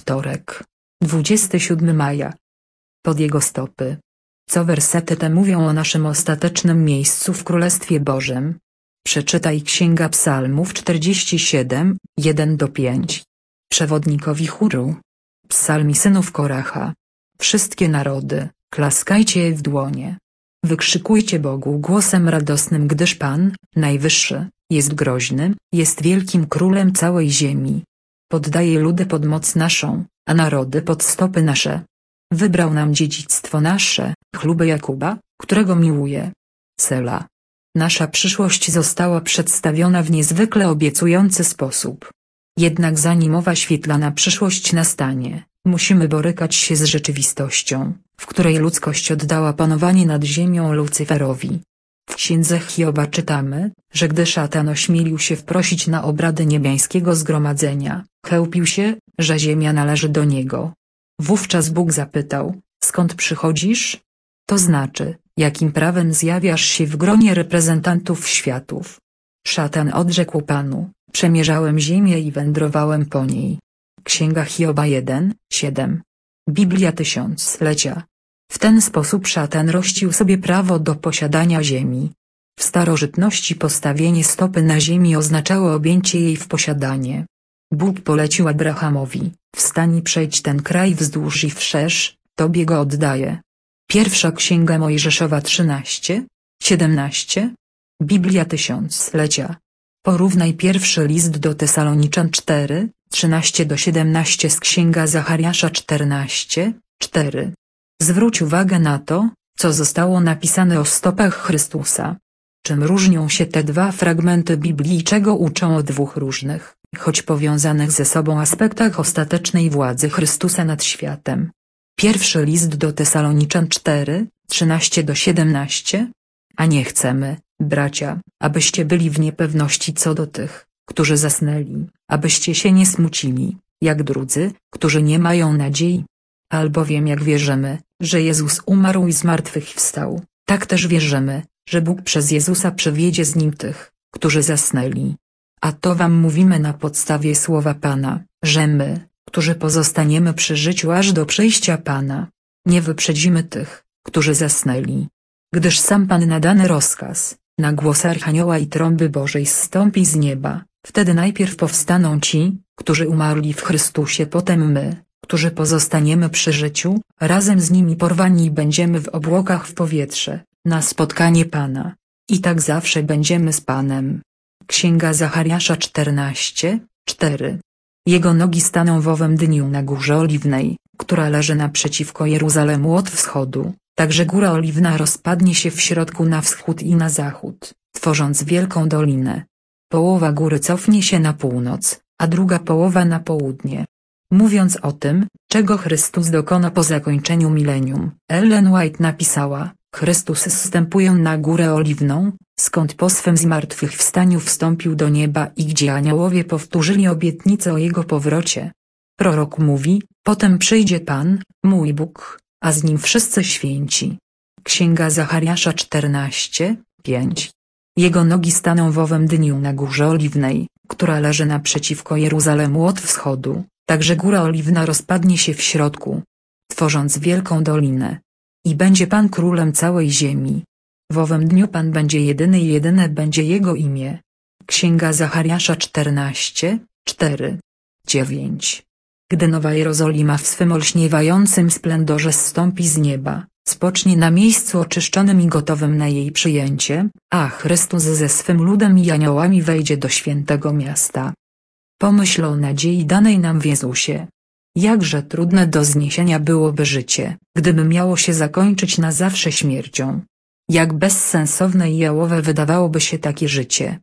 Wtorek, 27 maja. Pod jego stopy. Co wersety te mówią o naszym ostatecznym miejscu w Królestwie Bożym? Przeczytaj Księga Psalmów 47, 1-5. Przewodnikowi chóru. Psalmi synów Koracha. Wszystkie narody, klaskajcie w dłonie. Wykrzykujcie Bogu głosem radosnym, gdyż Pan, Najwyższy, jest groźny, jest wielkim królem całej ziemi. Poddaje ludy pod moc naszą, a narody pod stopy nasze. Wybrał nam dziedzictwo nasze, chluby Jakuba, którego miłuje. Sela. Nasza przyszłość została przedstawiona w niezwykle obiecujący sposób. Jednak zanim owa świetlana przyszłość nastanie, musimy borykać się z rzeczywistością, w której ludzkość oddała panowanie nad ziemią Lucyferowi. W księdze Hioba czytamy, że gdy szatan ośmielił się wprosić na obrady niebiańskiego zgromadzenia, chełpił się, że ziemia należy do niego. Wówczas Bóg zapytał: skąd przychodzisz? To znaczy, jakim prawem zjawiasz się w gronie reprezentantów światów? Szatan odrzekł Panu: przemierzałem ziemię i wędrowałem po niej. Księga Hioba 1, 7. Biblia Tysiąclecia. W ten sposób szatan rościł sobie prawo do posiadania ziemi. W starożytności postawienie stopy na ziemi oznaczało objęcie jej w posiadanie. Bóg polecił Abrahamowi: wstań i przejdź ten kraj wzdłuż i wszerz, Tobie go oddaję. Pierwsza Księga Mojżeszowa 13, 17. Biblia Tysiąclecia. Porównaj pierwszy list do Tesaloniczan 4, 13-17 z Księga Zachariasza 14, 4. Zwróć uwagę na to, co zostało napisane o stopach Chrystusa. Czym różnią się te dwa fragmenty Biblii i czego uczą o dwóch różnych, choć powiązanych ze sobą aspektach ostatecznej władzy Chrystusa nad światem? Pierwszy list do Tesaloniczan 4, 13-17. A nie chcemy, bracia, abyście byli w niepewności co do tych, którzy zasnęli, abyście się nie smucili, jak drudzy, którzy nie mają nadziei. Albowiem jak wierzymy, że Jezus umarł i zmartwychwstał, tak też wierzymy, że Bóg przez Jezusa przewiedzie z Nim tych, którzy zasnęli. A to wam mówimy na podstawie słowa Pana, że my, którzy pozostaniemy przy życiu aż do przyjścia Pana, nie wyprzedzimy tych, którzy zasnęli. Gdyż sam Pan na dany rozkaz, na głos Archanioła i trąby Bożej zstąpi z nieba, wtedy najpierw powstaną ci, którzy umarli w Chrystusie, potem my, którzy pozostaniemy przy życiu, razem z nimi porwani będziemy w obłokach w powietrze, na spotkanie Pana. I tak zawsze będziemy z Panem. Księga Zachariasza 14, 4. Jego nogi staną w owym dniu na Górze Oliwnej, która leży naprzeciwko Jeruzalemu od wschodu, także Góra Oliwna rozpadnie się w środku na wschód i na zachód, tworząc wielką dolinę. Połowa góry cofnie się na północ, a druga połowa na południe. Mówiąc o tym, czego Chrystus dokona po zakończeniu milenium, Ellen White napisała: Chrystus zstępuje na Górę Oliwną, skąd po swym zmartwychwstaniu wstąpił do nieba i gdzie aniołowie powtórzyli obietnicę o Jego powrocie. Prorok mówi: potem przyjdzie Pan, mój Bóg, a z Nim wszyscy święci. Księga Zachariasza 14, 5. Jego nogi staną w owym dniu na Górze Oliwnej, która leży naprzeciwko Jeruzalemu od wschodu, także Góra Oliwna rozpadnie się w środku, tworząc wielką dolinę. I będzie Pan królem całej ziemi. W owym dniu Pan będzie jedyny i jedyne będzie Jego imię. Księga Zachariasza 14, 4, 9. Gdy Nowa Jerozolima w swym olśniewającym splendorze zstąpi z nieba, spocznie na miejscu oczyszczonym i gotowym na jej przyjęcie, a Chrystus ze swym ludem i aniołami wejdzie do świętego miasta. Pomyśl o nadziei danej nam w Jezusie. Jakże trudne do zniesienia byłoby życie, gdyby miało się zakończyć na zawsze śmiercią. Jak bezsensowne i jałowe wydawałoby się takie życie,